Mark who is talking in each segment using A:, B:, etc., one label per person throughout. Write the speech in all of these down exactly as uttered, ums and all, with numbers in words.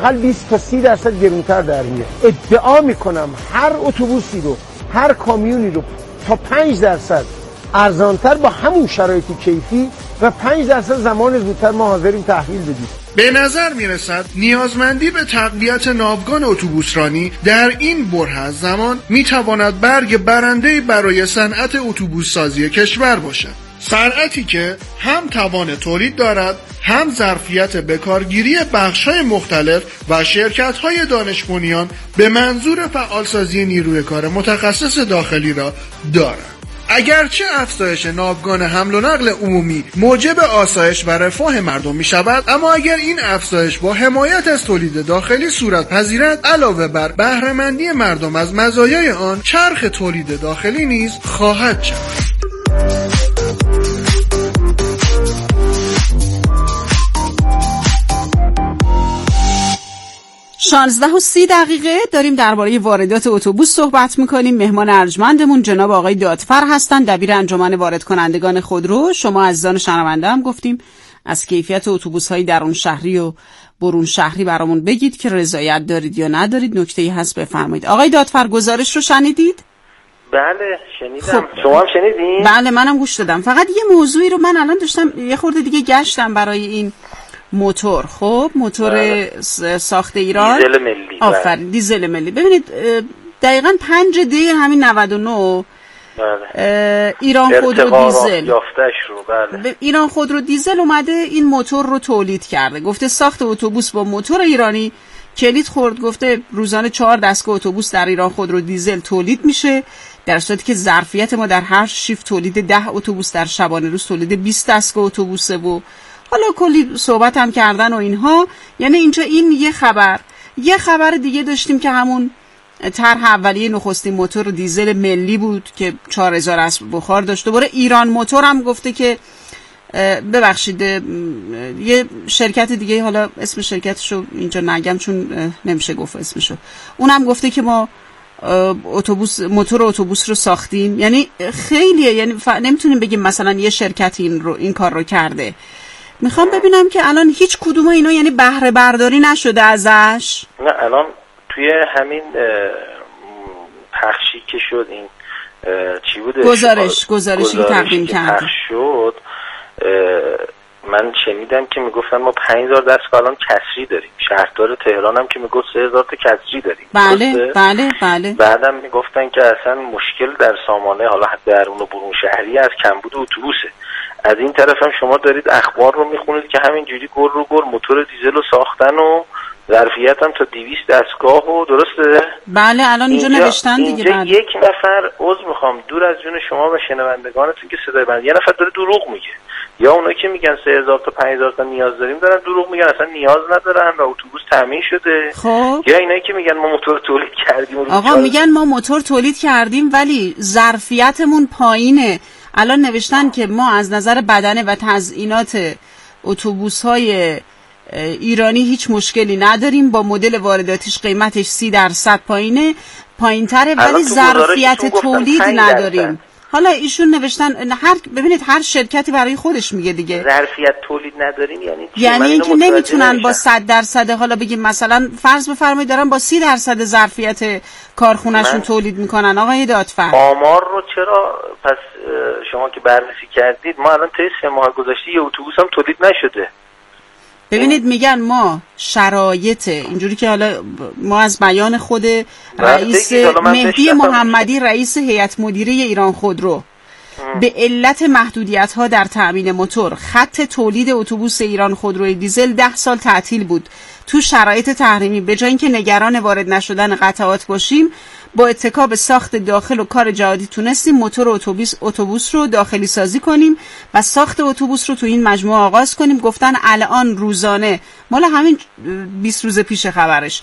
A: لااقل بیست تا سی درصد گرونتر در میاد. ادعا میکنم هر اتوبوسی رو، هر کامیونی رو تا پنج درصد ارزانتر با همون شرایط کیفی و پنج درصد زمان زودتر ما حاضریم تحویل بدیم.
B: به نظر میرسد نیازمندی به تقویت ناوگان اتوبوسرانی در این بره از زمان میتواند برگ برنده برای صنعت اتوبوس سازی کشور باشد. صنعتی که هم توان تولید دارد، هم ظرفیت بکارگیری بخش‌های مختلف و شرکت‌های دانش بنیان به منظور فعالسازی نیروی کار متخصص داخلی را دارد. اگرچه افزایش ناوگان حمل و نقل عمومی موجب آسایش و رفاه مردم می شود، اما اگر این افزایش با حمایت از تولید داخلی صورت پذیرد، علاوه بر بهره‌مندی مردم از مزایای آن، چرخ تولید داخلی نیز خواهد شد.
C: شانزده و سی دقیقه داریم درباره واردات اتوبوس صحبت میکنیم. مهمان ارجمندمون جناب آقای دادفر هستند، دبیر انجمن وارد کنندگان خودرو. شما عزیزان شنونده هم گفتیم از کیفیت اتوبوس‌های درون شهری و برون شهری برامون بگید که رضایت دارید یا ندارید. نکته‌ای هست بفرمایید. آقای دادفر گزارش رو شنیدید؟
D: بله شنیدم. خب. شما هم شنیدین؟
C: بله منم گوش دادم. فقط یه موضوعی رو من الان داشتم یه خورده دیگه گشتم برای این موتور. خب موتور بله. ساخت ایران
D: دیزل ملی.
C: آفرین دیزل ملی. ببینید دقیقاً پنج دی همین نود و نه بله. ایران خودرو دیزل
D: یافتش رو بله.
C: ایران خودرو دیزل اومده این موتور رو تولید کرده. گفته ساخت اتوبوس با موتور ایرانی کلید خورد. گفته روزانه چهار دستگاه اتوبوس در ایران خودرو دیزل تولید میشه، در صورتی که ظرفیت ما در هر شیفت تولید ده اتوبوس، در شبانه روز تولید بیست دستگاه اتوبوسه. و حالا کلی صحبت هم کردن و اینها. یعنی اینجا این یه خبر. یه خبر دیگه داشتیم که همون طرح اولیه نخستین موتور دیزل ملی بود که چهار هزار اسب بخار داشت. دوباره ایران موتور هم گفته که ببخشید یه شرکت دیگه، حالا اسم شرکتشو اینجا نگم چون نمیشه گفت اسمشو، اونم گفته که ما اتوبوس موتور اتوبوس رو ساختیم. یعنی خیلیه، یعنی ف... نمیتونیم بگیم مثلا یه شرکت این رو این کار رو کرده. میخوام ببینم که الان هیچ کدوم اینا یعنی بهره برداری نشده ازش؟
D: نه الان توی همین پخشی که شد این چی بوده
C: گزارش گزارشی که تقدیم کرد
D: شد، من شنیدم که میگفتن ما پنج هزار دستگاه الان کسری داریم. شهردار تهران هم که میگفت سه هزار تا کسری داریم.
C: بله بله بله.
D: بعدم میگفتن که اصلا مشکل در سامانه حالا درون و برون شهری از کمبود اتوبوسه. از این طرف هم شما دارید اخبار رو میخونید که همینجوری گر رو گر موتور دیزل رو ساختن و ظرفیت هم تا دویست دستگاه و درسته؟
C: بله الان اینجا نوشتن دیگه.
D: اینجا بله. یک نفر عذر میخوام دور از جون شما و شنوندگانتون که صدای بند، یه نفر داره دروغ میگه. یا اونایی که میگن سه هزار تا پنج هزار تا نیاز داریم دارن دروغ میگن، اصلا نیاز ندارن و اتوبوس تامین شده.
C: خب
D: یا اینایی که میگن ما موتور تولید کردیم.
C: آقا میگن ما موتور تولید کردیم ولی ظرفیتمون پایینه. الان نوشتن که ما از نظر بدنه و تزیینات اتوبوس‌های ایرانی هیچ مشکلی نداریم، با مدل وارداتیش قیمتش سی درصد پایینه پایین‌تره ولی ظرفیت تولید نداریم. حالا ایشون نوشتن هر ببینید هر شرکتی برای خودش میگه دیگه.
D: ظرفیت تولید نداریم یعنی چی؟
C: یعنی اینکه نمیتونن با صد درصد حالا بگیم مثلا فرض بفرمایید دارن با سی درصد ظرفیت کارخونهشون تولید میکنن. آقای دادفر
D: آمار رو چرا پس شما که بررسی کردید ما الان طی سه ماه گذشته یه اتوبوس هم تولید نشده؟
C: ببینید میگن ما شرایط اینجوری که حالا ما از بیان خود رئیس مهدی محمدی رئیس هیئت مدیره ایران خودرو به علت محدودیت ها در تأمین موتور خط تولید اتوبوس ایران خودروی دیزل ده سال تعطیل بود. تو شرایط تحریمی به جای اینکه نگران وارد نشدن قطعات باشیم با اتکا به ساخت داخل و کار جهادی تونستیم موتور اتوبوس اتوبوس رو داخلی سازی کنیم و ساخت اتوبوس رو تو این مجموعه آغاز کنیم. گفتن الان روزانه مال همین بیست روز پیش خبرش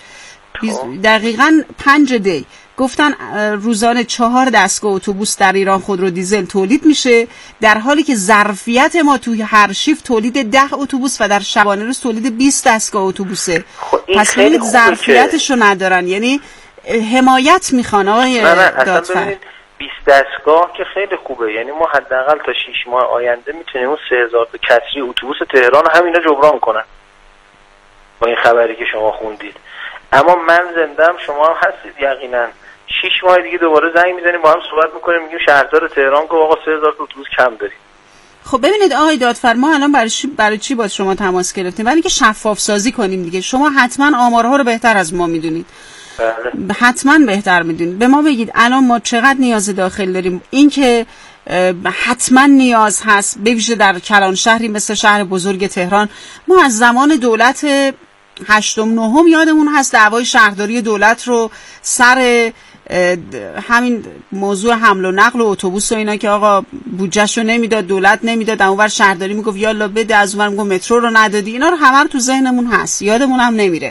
C: دقیقاً پنج دی گفتن روزانه چهار دستگاه اتوبوس در ایران خودرو دیزل تولید میشه، در حالی که ظرفیت ما توی هر شیفت تولید ده اتوبوس و در شبانه روز تولید بیست دستگاه اتوبوسه. پس ببینید ظرفیتشو ندارن، یعنی حمایت میخوان آقای دادفر.
D: بیست دستگاه که خیلی خوبه، یعنی ما حداقل تا شش ماه آینده میتونیم اون سه هزار تا کسری اتوبوس تهران همینا جبران کنن با این خبری که شما خوندید. اما من زندم، شما هم هستید یقینا. شش ماه دیگه دوباره زنگ میزنیم با هم صحبت میکنیم، میگیم شهردار تهران که آقا سه هزار اتوبوس کم داریم.
C: خب ببینید آقای دادفرما، الان برای چی برای چی با شما تماس گرفتیم؟ برای اینکه شفاف سازی کنیم دیگه. شما حتما آمارها رو بهتر از ما میدونید.
D: بله.
C: حتما بهتر میدونید. به ما بگید الان ما چقدر نیاز داخل داریم. این که حتما نیاز هست، به ویژه در کلان شهری مثل شهر بزرگ تهران. ما از زمان دولت هشتم نهم یادمون هست دعوای شهرداری دولت رو سر همین موضوع حمل و نقل و اتوبوس و اینا که آقا بودجهشو نمیداد، دولت نمیداد، اونور شهرداری میگفت یالا بده، از اونور میگفت مترو رو ندادی. اینا رو همه رو تو ذهنمون هست، یادمون هم نمیره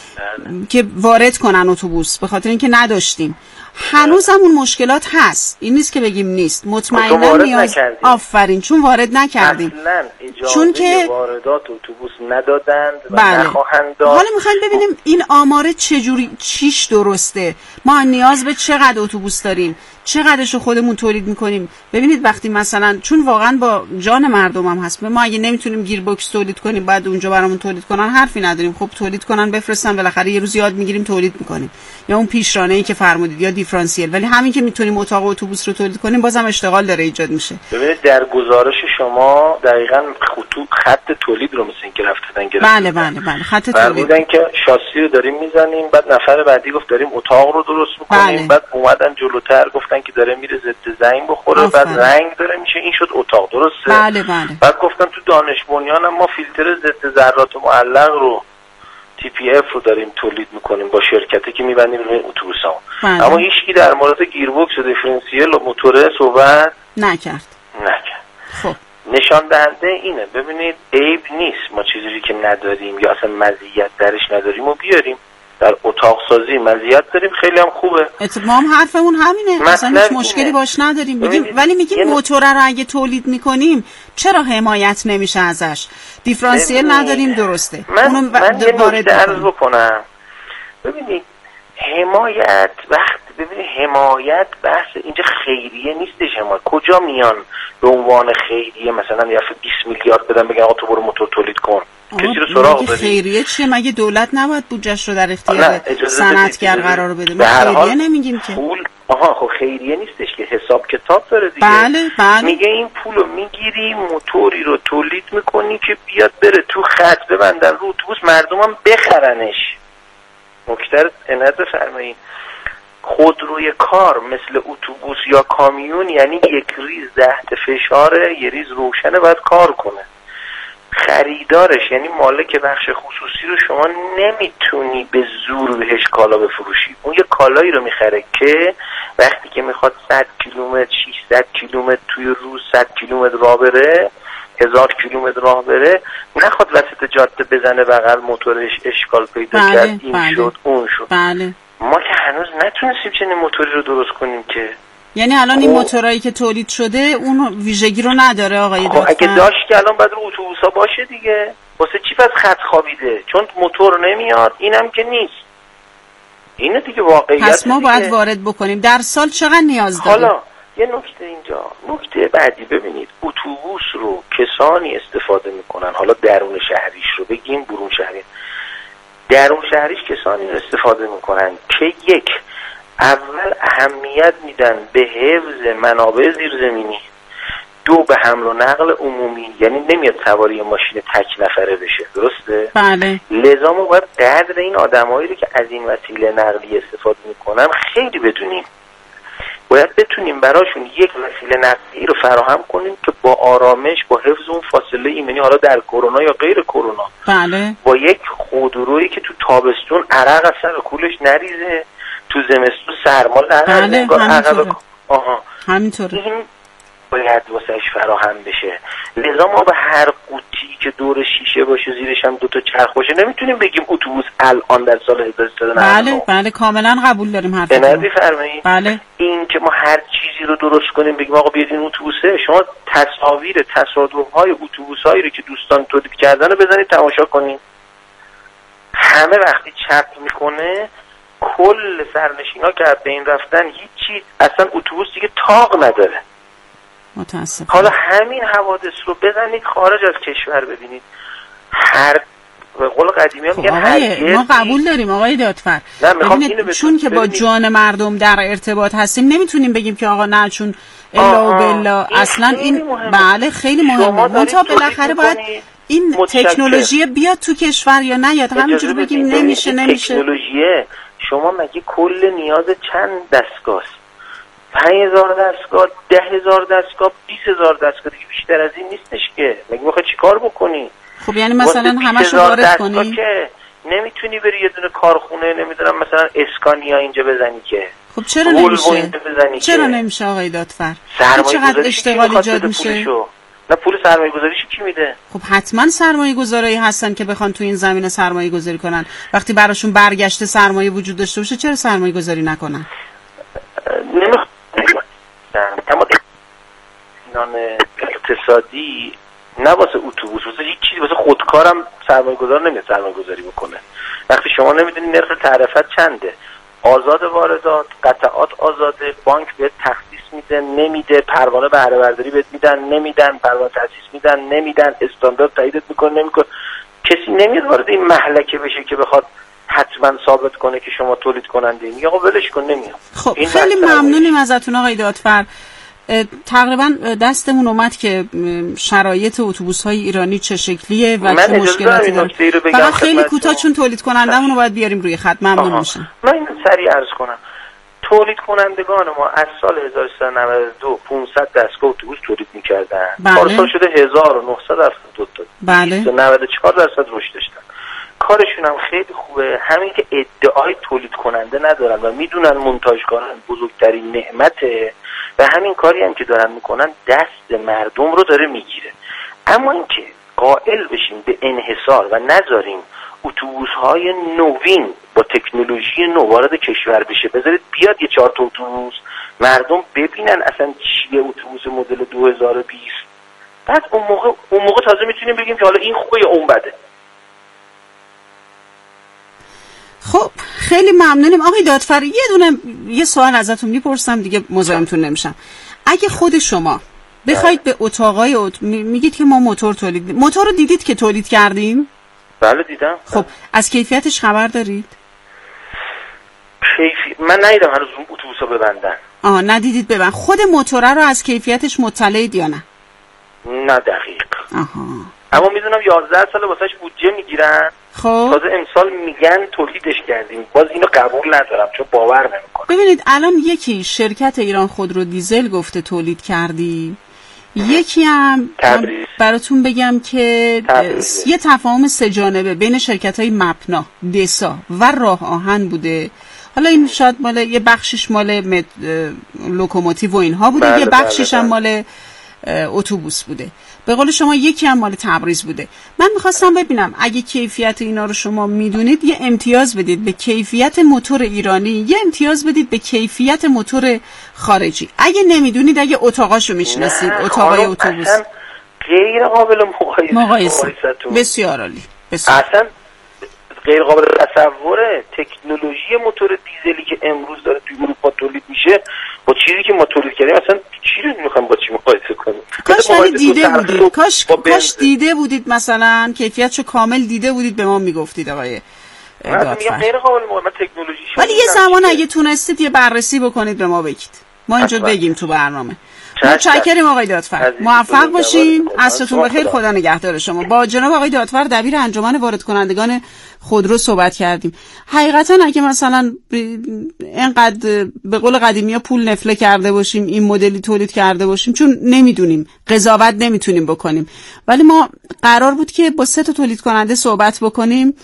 C: که وارد کنن اتوبوس، به خاطر اینکه نداشتیم. هنوز هم اون مشکلات هست، این نیست که بگیم نیست. مطمئنا نیاز آفرین چون وارد نکردیم،
D: چون که واردات اتوبوس ندادند و
C: بله.
D: نخواهند داد.
C: حالا میخوایم ببینیم این آماره چجوری، چیش درسته، ما نیاز به چقدر اتوبوس داریم، چقدرشو خودمون تولید میکنیم. ببینید وقتی مثلا چون واقعا با جان مردم هم هست، ما اگه نمیتونیم گیر باکس تولید کنیم بعد اونجا برامون تولید کنن حرفی نداریم. خب تولید کنن بفرستن، بالاخره یه روز یاد میگیریم تولید میکنیم، یا اون پیشرانه‌ای که فرمودید یا دیفرانسیل. ولی همین که میتونیم اتاق اتوبوس رو تولید کنیم بازم اشتغال داره ایجاد میشه.
D: ببینید در گزارش شما دقیقاً خطوط خط تولید رو مثل اینکه رفتن گرفتن.
C: بله بله بله خط تولید.
D: فرمودن که شاسی رو داریم میزنیم، بعد نفر بعدی گفت داریم اتاق رو درست میکنیم. بله. بعد اومدن جلوتر گفتن که داره میره ضد زنگ بخوره. آفره. بعد رنگ داره میشه، این شد اتاق. درسته؟
C: بله بله.
D: بعد گفتن تو دانش بنیان هم ما فیلتر ضد ذرات معلق رو تی پی اف رو داریم تولید میکنیم با شرکتی که میبندیم روی اتوبوس‌ها.
C: بله.
D: اما هیچکی در مورد گیربکس و دیفرانسیل و موتور صحبت
C: نکرد.
D: نکرد.
C: خب
D: نشان دهنده اینه. ببینید عیب نیست ما چیزی که نداریم یا اصلا مزیت درش نداریم و بیاریم. در اتاق سازی مزیت داریم، خیلی هم خوبه.
C: ما هم حرفمون همینه، اصلا هیچ مشکلی باش نداریم. بگیم ولی میگیم یه موتور رو اگه تولید میکنیم چرا حمایت نمیشه ازش؟ دیفرانسیل نداریم، درسته.
D: من, اونو من یه نکته عرض بکنم. ببینید حمایت وقت ببینید حمایت بحث اینجا خیریه نیستش. حمایت کجا میان به عنوان خیریه مثلا یه بیست میلیارد بدن بگن آقا تو برو موتور تولید کن؟ کسی رو سراغ بدید.
C: خیریه چیه؟ مگه دولت نباید بودجهش رو در اختیار صنعتگر قرار بده؟ ما خیریه نمیگیم که.
D: پول آها خب خیریه نیستش که حساب کتاب داره دیگه.
C: بله بله.
D: میگه این پولو میگیری موتوری رو تولید میکنی که بیاد بره تو خط ببندن رو اتوبوس، مردمم بخرنش. نکته عنایت بفرمایید. خودروی کار مثل اتوبوس یا کامیون یعنی یک ریز تحت فشاره، یه ریز روشنه باید کار کنه. خریدارش یعنی مالک بخش خصوصی رو شما نمیتونی به زور بهش کالا بفروشی. اون یه کالایی رو میخره که وقتی که میخواد صد کیلومتر ششصد کیلومتر توی روز صد کیلومتر راه بره، هزار کیلومتر راه بره، نخواد وسط جاده بزنه بغل موتورش اشکال پیدا
C: بله،
D: کرد این
C: بله.
D: شد اون شد.
C: بله.
D: ما که هنوز نتونستیم چنین موتوری رو درست کنیم که.
C: یعنی الان این موتورایی که تولید شده اون ویژگی رو نداره آقای دادفر؟
D: اگه داشت که الان بعد رو اتوبوسا باشه دیگه. واسه چی پس خط خوابیده؟ چون موتور نمیاد، اینم که نیست. اینه دیگه واقعیت.
C: پس ما باید وارد بکنیم. در سال چقدر نیاز داریم؟
D: حالا یه نکته اینجا، نکته بعدی ببینید اتوبوس رو کسانی استفاده میکنن، حالا درون شهریش رو بگیم برون شهری، درون شهریش کسانی رو استفاده میکنن که یک اول اهمیت میدن به حفظ منابع زیرزمینی، دو به حمل و نقل عمومی، یعنی نمیاد سواری ماشین تک نفره بشه. درسته؟
C: بله.
D: لذا ما باید قدر این آدمایی رو که از این وسیله نقلیه استفاده میکنن خیلی بدونیم. باید بتونیم براشون یک وسیله نقلیه رو فراهم کنیم که با آرامش، با حفظ اون فاصله ایمنی، حالا در کرونا یا غیر کرونا،
C: بله.
D: با یک خودرویی که تو تابستون عرق از سر کولش نریزه، تو زمستون سرما
C: بله همینطوره.
D: آها
C: همینطوره.
D: این باید واسهش فراهم بشه. لذا ما به هر قوطی که دور شیشه باشه زیرش هم دوتا چرخ باشه نمیتونیم بگیم اتوبوس الان در سال هزار و سیصد و نود.
C: بله بله کاملا قبول داریم حرفتون.
D: بنابراین فرمایید
C: بله.
D: این که ما هر چیزی رو درست کنیم بگیم آقا بیاد این اتوبوسه، شما تصاویر تصادف‌های اتوبوسایی رو که دوستان تولید کردن رو بزنید تماشا کنید. همه وقتی چپ میکنه کل سرنشینا که از بین رفتن هیچی، اصلا اتوبوس دیگه تاق نداره.
C: متاسفم.
D: حالا همین حوادث رو بزنید خارج از کشور ببینید، هر به قول قدیمی ها میگن
C: هرگز. ما قبول داریم آقای دادفر، ببینید چون که با جان مردم در ارتباط هستیم نمیتونیم بگیم که آقا نه چون الا و بلا اصلا این بله خیلی مهمه. منتها بالاخره باید این تکنولوژی بیاد تو کشور یا نیاد، همینجوری بگیم نمیشه نمیشه.
D: تکنولوژی شما مگه کل نیاز چند دستگاه است؟ پنج هزار دستگاه، ده هزار دستگاه، بیست هزار دستگاه، دیگه بیشتر از این نیستش که. مگه میخوای چیکار بکنی؟
C: خب یعنی مثلا همشو وارد کنی
D: که نمیتونی بری یه دونه کارخونه نمیدونم مثلا اسکانیا اینجا بزنی که.
C: خب چرا نمیشه؟ چرا نمیشه آقای دادفر؟ چقدر اشتغال ایجاد میشه؟
D: نه پول سرمایه گذاریشو کی میده؟
C: خب حتما سرمایه گذارایی هستن که بخوان تو این زمینه سرمایه گذاری کنن. وقتی براشون برگشته سرمایه وجود داشته باشه چرا سرمایه گذاری نکنن؟
D: نمیخوام اما اینان اقتصادی نه واسه اتوبوس، واسه هیچ چیزی، واسه خودکارم سرمایه گذار نمیاد سرمایه گذاری بکنه. وقتی شما نمیدونی نرخ تعرفت چنده، آزاد واردات، قطعات آزاده، بانک بهت تخصیص میده نمیده، پروانه بهره برداری بهت میدن نمیدن، پروانه تاسیس میدن نمیدن، استاندارد تاییدت میکنه نمیکنه، کسی نمیاد وارد این مهلکه بشه که بخواد حتما ثابت کنه که شما تولید کننده این. آقا ولش کن نمیاد.
C: خب خیلی ممنونیم ازتون آقای دادفر. تقریبا دستمون اومد که شرایط اتوبوس‌های ایرانی چه شکلیه و چه مشکلاتی داره. فقط خیلی کوتاه چون تولید کنندمون رو باید بیاریم روی خط. ممنون میشم.
D: من اینو سریع عرض کنم. تولید کنندگان ما از سال هزار و سیصد و نود و دو پانصد دستگاه اتوبوس تولید می‌کردن. پارسال شده هزار و نهصد و هفتاد و دو.
C: بله.
D: نود و چهار درصد رشد داشتن. کارشون هم خیلی خوبه. همین که ادعای تولید کننده ندارن و میدونن مونتاژکاران بزرگترین نعمته و همین کاری هم که دارن میکنن دست مردم رو داره میگیره. اما اینکه قائل بشیم به انحصار و نذاریم اتوبوس‌های نوین با تکنولوژی نو وارد کشور بشه، بذارید بیاد یه چهار تا اتوبوس مردم ببینن اصلا چیه اتوبوس مدل دو هزار و بیست، بعد اون موقع اون موقع تازه میتونیم بگیم که حالا این خوبه یا اون بده.
C: خب خیلی ممنونیم آقای دادفر. یه دونه یه سوال ازتون میپرسم دیگه مزاحمتون نمیشم. اگه خود شما بخواید به اتاقای ات... میگید که ما موتور تولید موتور رو دیدید که تولید کردیم؟
D: بله دیدم.
C: خب از کیفیتش خبر دارید؟
D: کیفی... من ندیدم هنوز اون اتوبوسا ببندن.
C: آه ندیدید ببند. خود موتور رو از کیفیتش مطلعید یا نه؟
D: نه دقیق.
C: آها.
D: اما میدونم یازده سال واسش بودجه میگیرن.
C: خب
D: تازه امسال میگن تولیدش کردیم. باز اینو قبول ندارم چون باور نمیکنم.
C: ببینید الان یکی شرکت ایران خودرو دیزل گفته تولید کردی، یکی هم براتون بگم که تبریزه. یه تفاهم سه جانبه بین شرکت‌های مپنا، دسا و راه آهن بوده. حالا این شاید مال یه بخشش مال مت... لوکوموتیو و اینها بوده، بله، یه بخشش هم مال اتوبوس بوده. به قول شما یکی هم مال تبریز بوده. من میخواستم ببینم اگه کیفیت اینا رو شما میدونید یه امتیاز بدید به کیفیت موتور ایرانی، یه امتیاز بدید به کیفیت موتور خارجی. اگه نمیدونید اگه اتاقاشو میشناسید، اتاقای اتوبوس
D: غیر قابل مقایسه.
C: مقایسه بسیار عالی. بسیار.
D: اصلا غیر قابل تصوره. تکنولوژی موتور دیزلی که امروز داره توی اروپا تولید میشه با چیزی که ما تولید کردیم اصلا چی رو میخوام با چی مقایسه کنیم؟
C: کاش ولی دیده بودید، کاش کاش دیده بودید، مثلا کیفیتشو کامل دیده بودید به ما میگفتید آقای دادفر.
D: غیر قابل مقایسه تکنولوژی.
C: ولی یه زمان اگه تونستید یه بررسی بکنید به ما بگید، ما اینجا بگیم تو برنامه. متشکرم آقای دادفر. موفق باشین. عصرتون بخیر. خدا نگهدار شما. با جناب آقای دادفر دبیر انجمن وارد کنندگان خودرو صحبت کردیم. حقیقتا اگه مثلا اینقدر به قول قدیمی‌ها پول نفله کرده باشیم، این مدلی تولید کرده باشیم، چون نمیدونیم، قضاوت نمیتونیم بکنیم، ولی ما قرار بود که با سه تا تولید کننده صحبت بکنیم.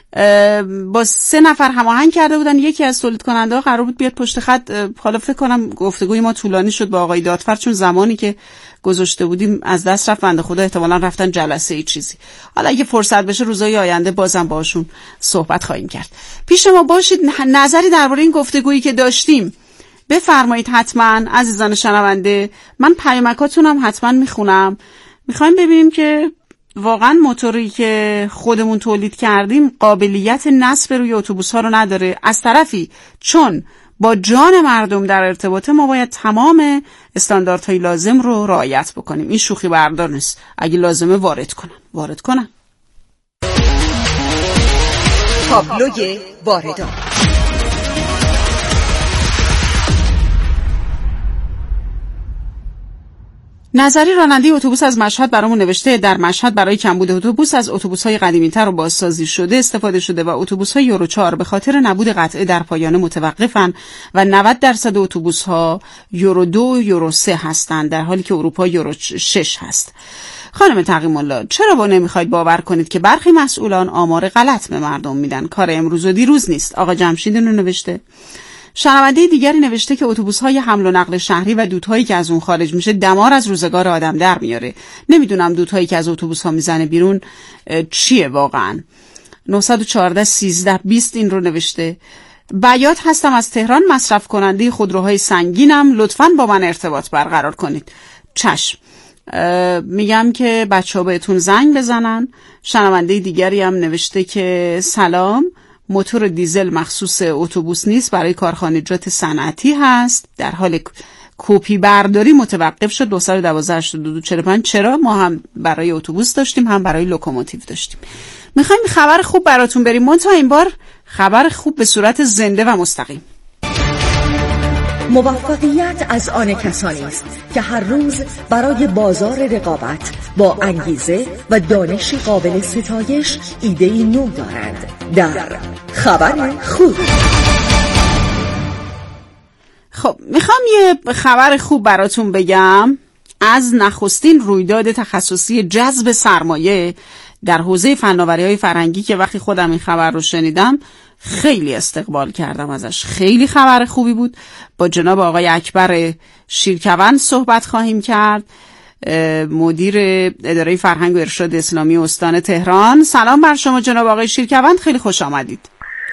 C: با سه نفر هماهنگ کرده بودن. یکی از تولید کننده ها قرار بود بیاد پشت خط. حالا فکر کنم گفتگوی ما طولانی شد با آقای دادفر چون زمانی که گذاشته بودیم از دست رفت. بنده خدا احتمالاً رفتن جلسه ای چیزی. حالا اگه فرصت بشه روزهای آینده بازم باشون صحبت خواهیم کرد. پیش ما باشید. نظری درباره این گفتگویی که داشتیم بفرمایید حتما عزیزان شنونده. من پیامکاتونم حتما میخونم. میخوایم ببینیم که واقعا موتوری که خودمون تولید کردیم قابلیت نصب روی اتوبوس ها رو نداره. از طرفی چون با جان مردم در ارتباطه ما باید تمام استانداردهای لازم رو رعایت بکنیم. این شوخی بردار نیست. اگه لازمه وارد کنن وارد کنن
E: تابلوی واردات.
C: نظری راننده اتوبوس از مشهد برامون نوشته در مشهد برای کمبود اتوبوس از اتوبوس‌های قدیمی‌تر و بازسازی شده استفاده شده و اتوبوس‌های یورو چهار به خاطر نبود قطعه در پایانه متوقفن و نود درصد اتوبوس‌ها یورو دو و یورو سه هستند در حالی که اروپا یورو شش هست. خانم تقیم الله، چرا با نمیخواید باور کنید که برخی مسئولان آمار غلط به مردم میدن؟ کار امروز و دیروز نیست. آقا جمشید اینو نوشته. شنونده دیگری نوشته که اتوبوس‌های حمل و نقل شهری و دودهایی که از اون خارج میشه دمار از روزگار آدم در میاره. نمیدونم دودهایی که از اتوبوس‌ها میزنه بیرون چیه واقعا. نه چهار یک سه بیست این رو نوشته. بیات هستم از تهران، مصرف کننده خودروهای سنگینم، لطفاً با من ارتباط برقرار کنید. چشم. میگم که بچه‌ها بهتون زنگ بزنن. شنونده دیگری هم نوشته که سلام، موتور دیزل مخصوص اتوبوس نیست، برای کارخانجات صنعتی هست، در حال کپی برداری متوقف شد. دو یک دو هشت دو دو چهار پنج. چرا؟ ما هم برای اتوبوس داشتیم هم برای لوکوموتیو داشتیم. میخوایم خبر خوب براتون بریم، منتها این بار خبر خوب به صورت زنده و مستقیم.
E: موفقیت از آن کسانی است که هر روز برای بازار رقابت با انگیزه و دانش قابل ستایش ایده‌ای نو دارند. در خبر خوب.
C: خب میخوام یه خبر خوب براتون بگم از نخستین رویداد تخصصی جذب سرمایه در حوزه فناوری‌های فرهنگی که وقتی خودم این خبر رو شنیدم خیلی استقبال کردم ازش. خیلی خبر خوبی بود. با جناب آقای اکبر شیرکوند صحبت خواهیم کرد، مدیر اداره فرهنگ و ارشاد اسلامی استان تهران. سلام بر شما جناب آقای شیرکوند، خیلی خوش آمدید.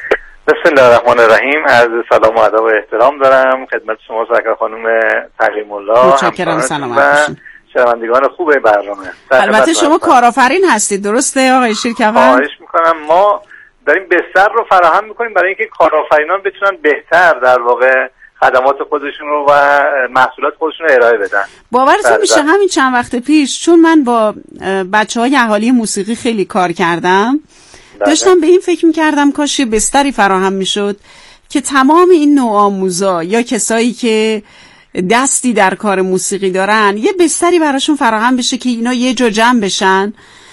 F: بسم الله الرحمن الرحیم. عرض سلام و ادب و احترام دارم خدمت شما سرکار خانم تقیم الله.
C: متشکرم. سلامت باشید.
F: شنوندگان خوب برنامه.
C: البته شما کارآفرین هستید، درسته آقای شیرکوند؟
F: خواهش میکنم. ما داریم بستر رو فراهم میکنیم برای اینکه کارآفرینان بتونن بهتر در واقع خدمات خودشون رو و محصولات خودشون رو ارائه بدن.
C: باورتون میشه همین چند وقت پیش چون من با بچهای اهالی موسیقی خیلی کار کردم، داشتم به این فکر میکردم کاش یه بستری فراهم میشد که تمام این نوآموزا یا کسایی که دستی در کار موسیقی دارن یه بستری براشون فراهم بشه که اینا یه جا جمع بشن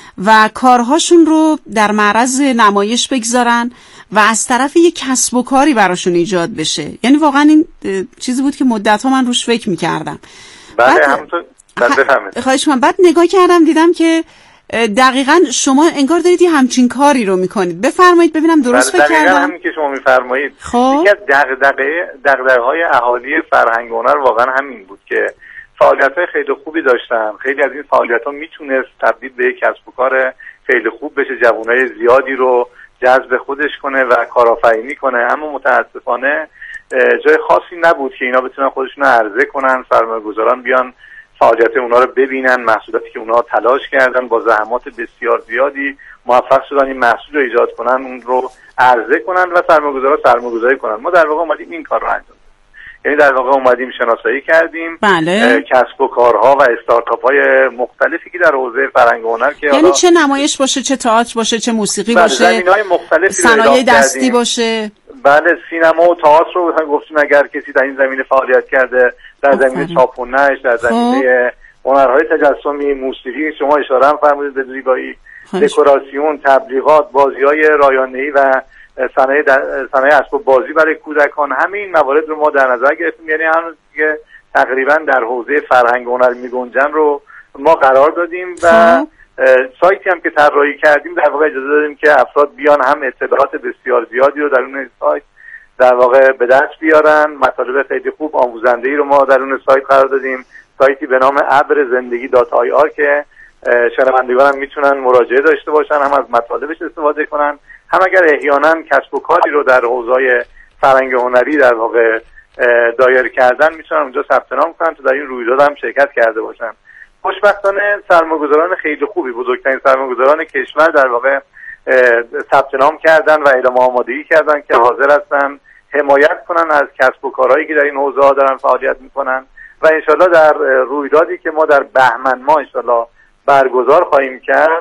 C: و کارهاشون رو در معرض نمایش بگذارن و از طرف یه کسب و کاری براشون ایجاد بشه. یعنی واقعا این چیزی بود که مدت‌ها من روش فکر می‌کردم.
F: بله همونطور. بفهمید.
C: خواهش می‌کنم. بعد نگاه کردم دیدم که دقیقاً شما انگار دارید یه همچین کاری رو می‌کنید. بفرمایید ببینم درست فکر کردم.
F: دقیقاً همین که شما می‌فرمایید.
C: خب.
F: یکی از دغدغه دغدغه‌های اهالی فرهنگ و هنر واقعاً همین بود که فعالیت‌های خیلی خوبی داشتن. خیلی از این فعالیت‌ها میتونست تبدیل به یک کسب و کار خیلی خوب بشه، جوانای زیادی رو جذب خودش کنه و کارآفرینی کنه، اما متاسفانه جای خاصی نبود که اینا بتونن خودشون رو عرضه کنن، سرمایه‌گذاران بیان فعالیت اونا رو ببینن، محصولاتی که اونا تلاش کردن با زحمات بسیار زیادی موفق شدن این محصول رو ایجاد کنن، اون رو عرضه کنن و سرمایه‌گذارا سرمایه‌گذاری کنن. ما در واقع اومدیم این کار رو انجام بدیم. یعنی در واقع اومدیم شناسایی کردیم
C: بله.
F: کسب و کارها و استارتاپ‌های مختلفی که در حوزه فرهنگ و هنر که
C: یعنی چه نمایش باشه، چه تئاتر باشه، چه موسیقی باشه،
F: زمینه‌های مختلفی
C: صنایع دستی باشه.
F: بله، سینما و تئاتر رو گفتیم اگر کسی در این زمینه فعالیت کرده، در زمینه چاپ و نشر، در زمینه هنرهای تجسمی، موسیقی، شما اشاره هم فرمودید به زیبایی، دکوراسیون، تبلیغات، بازی‌های رایانه‌ای و صنایع صنایع اسباب بازی برای کودکان، همین موارد رو ما در نظر گرفتیم. یعنی هنوز که تقریبا در حوزه فرهنگ و هنر میگنجن رو ما قرار دادیم و سایتی هم که طراحی کردیم در واقع اجازه دادیم که افراد بیان هم اطلاعات بسیار زیادی رو در اون سایت در واقع به دست بیارن. مطالب خیلی خوب آموزنده‌ای رو ما در اون سایت قرار دادیم، سایتی به نام ابر زندگی دات آی آر که شنوندگان هم میتونن مراجعه داشته باشن، هم از مطالبش استفاده کنن، هم اگر احیانا کسب و کاری رو در حوزه فرهنگ هنری در واقع دایر کردن میتونن اونجا ثبت نام کنن تا در این رویداد هم شرکت کرده باشن. خوشبختانه سرمایه‌گذاران خیلی خوبی، بزرگترین سرمایه‌گذاران کشور در واقع ثبت نام کردن و اعلام آمادگی کردن که حاضر هستن حمایت کنن از کسب و کارهایی که در این حوزه ها دارن فعالیت میکنن و انشالله در رویدادی که ما در بهمن ماه انشالله برگزار خواهیم کرد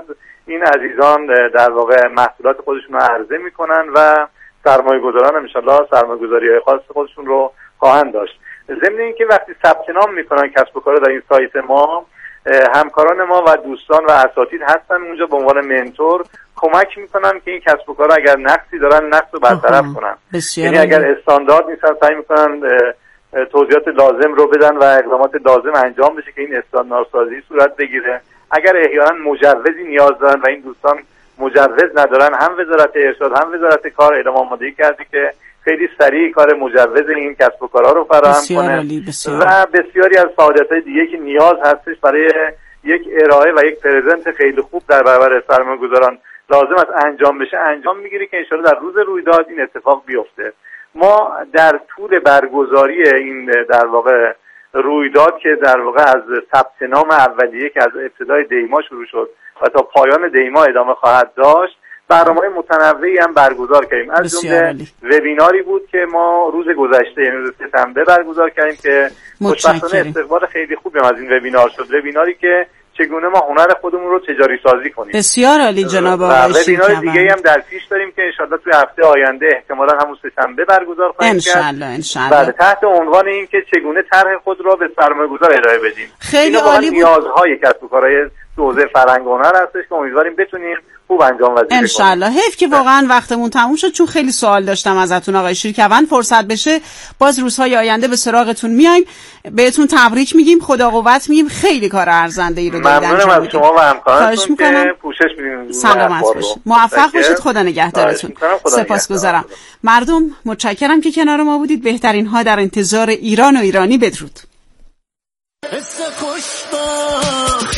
F: این عزیزان در واقع محصولات خودشون رو عرضه میکنن و سرمایه گذاران ان شاءالله سرمایه گذاری های خاص خودشون رو خواهند داشت. ضمن اینکه وقتی ثبت نام میکنن کسب و کار در این سایت ما، همکاران ما و دوستان و اساتید هستن اونجا به عنوان منتور کمک میکنن که این کسب و کار اگر نقصی دارن نقص رو برطرف کنن. یعنی اگر استاندارد نیستن سعی میکنن توضیحات لازم رو بدن و اقدامات لازم انجام بشه که این استانداردسازی صورت بگیره. اگر احیانا مجوزی نیاز دارن و این دوستان مجوز ندارن، هم وزارت ارشاد هم وزارت کار اعلام آمادگی کرده که خیلی سریع کار مجوز این کسب و کارها رو فراهم کنه و بسیاری از فعالیت‌های دیگه که نیاز هستش برای یک ارائه و یک پرزنت خیلی خوب در برابر سرمایه‌گذاران لازم است انجام بشه انجام میگیره که انشالله در روز رویداد این اتفاق بیفته. ما در طول برگزاری این در واقع رویداد که در واقع از ثبت نام اولیه که از ابتدای دیما شروع شد و تا پایان دیما ادامه خواهد داشت، برنامه‌های متنوعی هم برگزار کردیم. از جمله وبیناری بود که ما روز گذشته یعنی روز سه‌شنبه برگزار کردیم که خوشبختانه استقبال خیلی خوبی از این وبینار شد. وبیناری که چگونه ما هنر خودمون رو تجاری سازی کنیم.
C: بسیار عالی جناب آقای
F: شیرکوان. وبینار دیگه هم در پیش داریم که ان شاءالله توی هفته آینده احتمالاً همون سه‌شنبه برگزار خواهیم کرد.
C: ان شاءالله ان شاءالله.
F: تحت عنوان این که چگونه طرح خود را به سرمایه‌گذار ارائه بدیم.
C: خیلی عالی بود.
F: نیازهای کسب و کارهای حوزه فرهنگ و هنر هستش که امیدواریم بتونیم خوب انجام وظیفه کنیم.
C: ان شاءالله. حیف که واقعا وقتمون تموم شد چون خیلی سوال داشتم ازتون آقای شیرکوان. فرصت بشه باز روزهای آینده به سراغتون میایم، بهتون تبریک میگیم، خدا قوت میگیم. خیلی کار ارزنده‌ای رو دادید.
F: ممنونم از شما و همکارانتون که پوشش میدین.
C: سلامت باشید. موفق باشید. خدا نگهدارتون. سپاسگزارم. مردم متشکرم که کنار ما بودید. بهترین ها در انتظار ایران و ایرانی. بدرود.
G: قصه خوشبختی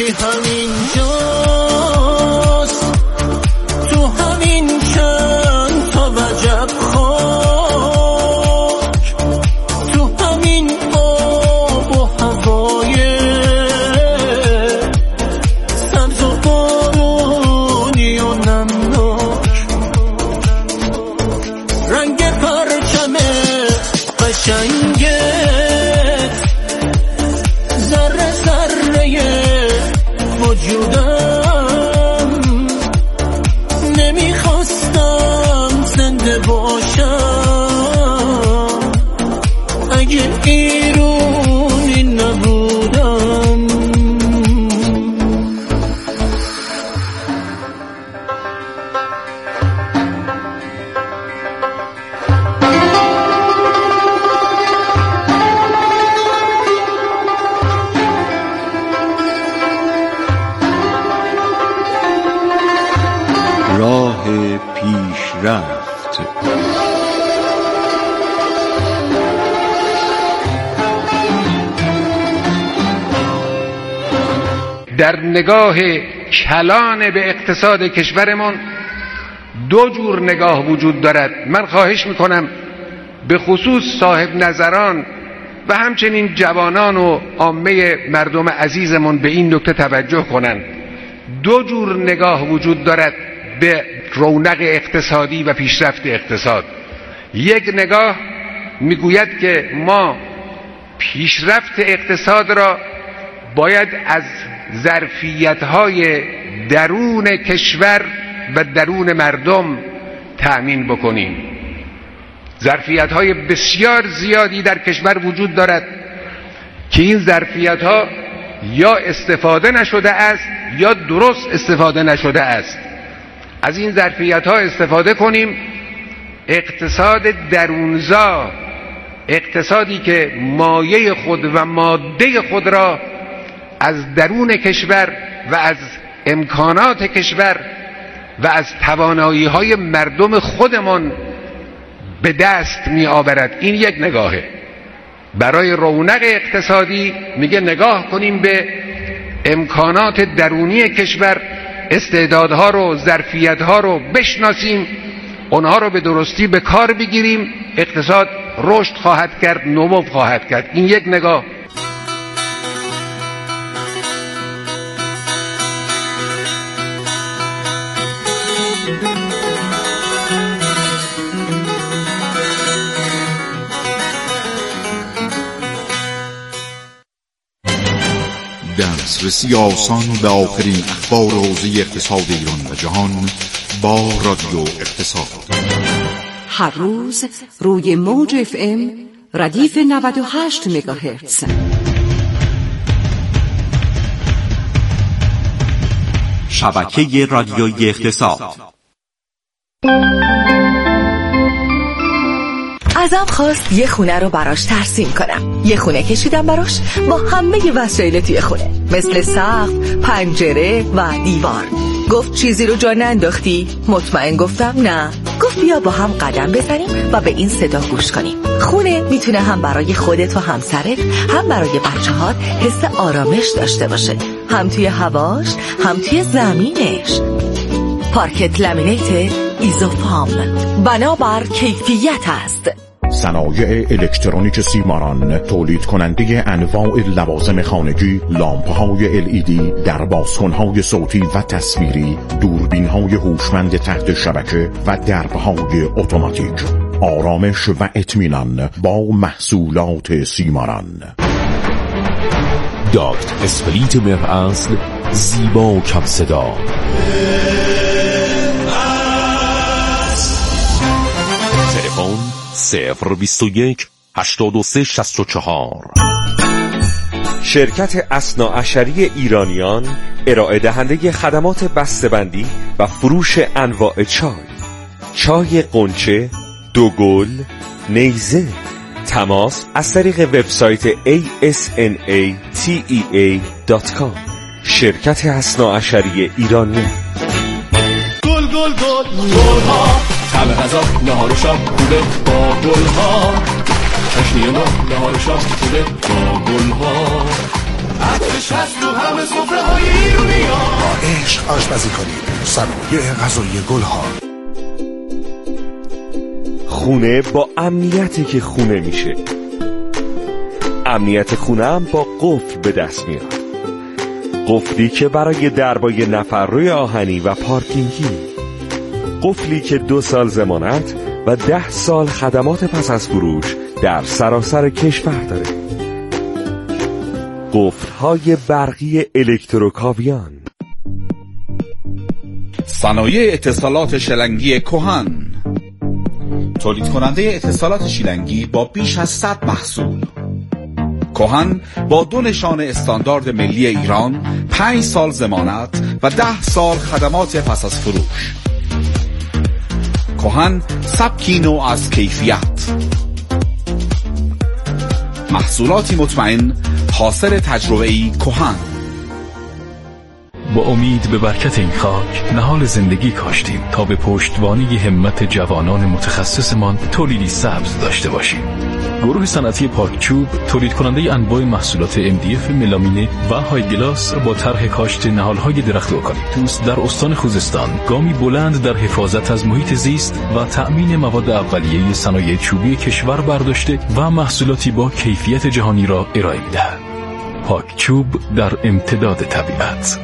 G: همینجاست، تو همین چند تا وجب خاک، تو همین آب و هوای سبز و بارونی و نمناک، رنگ پرچم قشنگه وجودم، نمیخواستم زنده باشم اگه ایرونی نبودم.
H: راه پیشرفت.
I: در نگاه کلان به اقتصاد کشورمان دو جور نگاه وجود دارد. من خواهش میکنم به خصوص صاحب نظران و همچنین جوانان و عامه مردم عزیزمان به این نکته توجه کنند. دو جور نگاه وجود دارد به رونق اقتصادی و پیشرفت اقتصاد. یک نگاه میگوید که ما پیشرفت اقتصاد را باید از ظرفیت‌های درون کشور و درون مردم تأمین بکنیم. ظرفیت‌های بسیار زیادی در کشور وجود دارد که این ظرفیت‌ها یا استفاده نشده است یا درست استفاده نشده است. از این ظرفیت‌ها استفاده کنیم. اقتصاد درونزا، اقتصادی که مایه خود و ماده خود را از درون کشور و از امکانات کشور و از توانایی‌های مردم خودمان به دست می آورد. این یک نگاهه. برای رونق اقتصادی میگه نگاه کنیم به امکانات درونی کشور، استعدادها رو، ظرفیتها رو بشناسیم، اونها رو به درستی به کار بگیریم، اقتصاد رشد خواهد کرد، نمو خواهد کرد. این یک نگاه.
H: دسترس دسترسی آسان به آخرین اخبار حوزه اقتصاد ایران و جهان با رادیو اقتصاد.
E: هر روز روی موج اف ام ردیف نود و هشت مگاهرتز.
J: شبکه رادیویی اقتصاد.
E: ازم خواست یه خونه رو براش ترسیم کنم. یه خونه کشیدم براش با همه وسایل توی خونه، مثل سقف، پنجره و دیوار. گفت چیزی رو جا ننداختی؟ مطمئن گفتم نه. گفت بیا با هم قدم بزنیم و به این صدا گوش کنیم. خونه میتونه هم برای خودت و همسرت، هم برای بچه‌هات حس آرامش داشته باشه، هم توی هواش، هم توی زمینش. پارکت لامینیت ایزوفام، بنابر کیفیت است.
K: صنایع الکترونیک سیماران تولید کننده انواع لوازم خانگی، لامپ‌های ال ای دی، دربازکن‌های صوتی و تصویری، دوربین‌های هوشمند تحت شبکه و درب‌های اتوماتیک. آرامش و اطمینان با محصولات سیماران.
L: داکت اسپلیت مهر اصل، زیبا و کم صدا. تلفن صفر بیست و یک هشتاد و سه شصت و چهار.
M: شرکت اثناعشری ایرانیان ارائه دهنده خدمات بسته‌بندی و فروش انواع چای، چای قنچه، دوگل، نیزه. تماس از طریق وبسایت ای اس ان ای تی ای ای دات کام. شرکت اثناعشری ایرانیان.
N: گل گل گل گل ها، طعم غذا نهار شام خوبه با گل ها. چشنی ما نهار شام خوبه با گل ها. عطرش هست تو همه سفره های ایرونی ها.
O: با عشق آشپزی کنید، صنایع غذایی گل ها.
M: خونه با امنیتی که خونه میشه. امنیت خونه هم با قفل به دست میاد. قفلی که برای دربای نفرروی آهنی و پارکینگی، قفلی که دو سال ضمانت و ده سال خدمات پس از فروش در سراسر کشور داره. قفل‌های برقی الکتروکاویان.
P: صنایع اتصالات شلنگی کهن، تولید کننده اتصالات شیلنگی با بیش از صد محصول. کهن با دو نشان استاندارد ملی ایران، پنج سال ضمانت و ده سال خدمات پس از فروش. کهن سبکی نوع از کیفیت، محصولاتی مطمئن، حاصل تجربه‌ای کهن.
Q: با امید به برکت این خاک نهال زندگی کاشتیم تا به پشتوانه همت جوانان متخصصمان تولیدی سبز داشته باشیم. گروه صنعتی پارکچوب تولید کننده انواع محصولات ام دی اف، ملامینه و های گلاس با طرح کاشت نهال‌های درخت اوکالیپتوس در استان خوزستان گامی بلند در حفاظت از محیط زیست و تأمین مواد اولیه صنایع چوبی کشور برداشته و محصولاتی با کیفیت جهانی را ارائه می‌دهد. پارکچوب در امتداد طبیعت.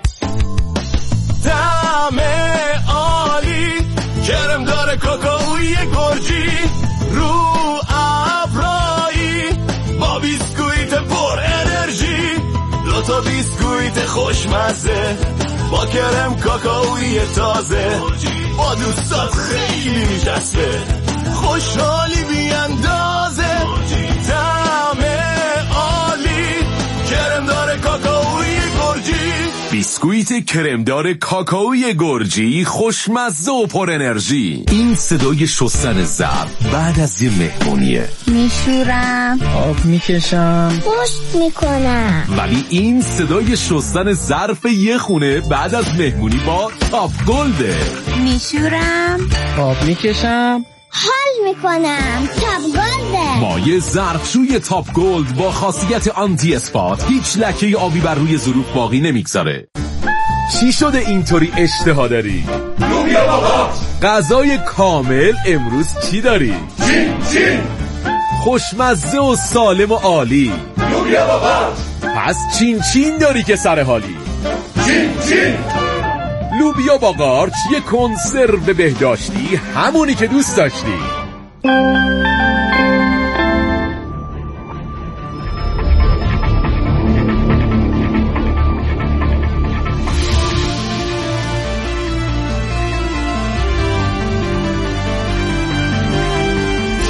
N: طعمه عالی، کرم داره کاکائوی گرجی، رو ابرایی با بیسکویت پر انرژی. دوتا بیسکویت خوشمزه با کرم کاکائوی تازه، با دوستات خیلی میچسبه، خوشحالی بیاندازه. طعمه عالی، کرم داره کاکائوی گرجی.
L: بیسکویت کرمدار کاکائوی گرجی، خوشمزه و پر انرژی. این صدای شستن ظرف بعد از یه مهمونیه.
R: میشورم،
S: آب میکشم،
R: پشت میکنم.
L: ولی این صدای شستن ظرف یه خونه بعد از مهمونی با تاپ گلده.
R: میشورم،
S: آب میکشم،
R: حال میکنم. تاپ گلده.
L: مایه ظرفشوی تاپ گلد با خاصیت آنتی اسپات هیچ لکه آبی بر روی ظروف باقی نمیگذاره. چی شده اینطوری اشتها داری؟
N: لوبیا بابا.
L: غذای کامل امروز چی داری؟
N: چین چین.
L: خوشمزه و سالم و عالی.
N: لوبیا بابا.
L: پس چین چین داری که سر حالی.
N: چین چین.
L: لوبیا با قارچ، یه کنسرو بهداشتی، همونی که دوست داشتی.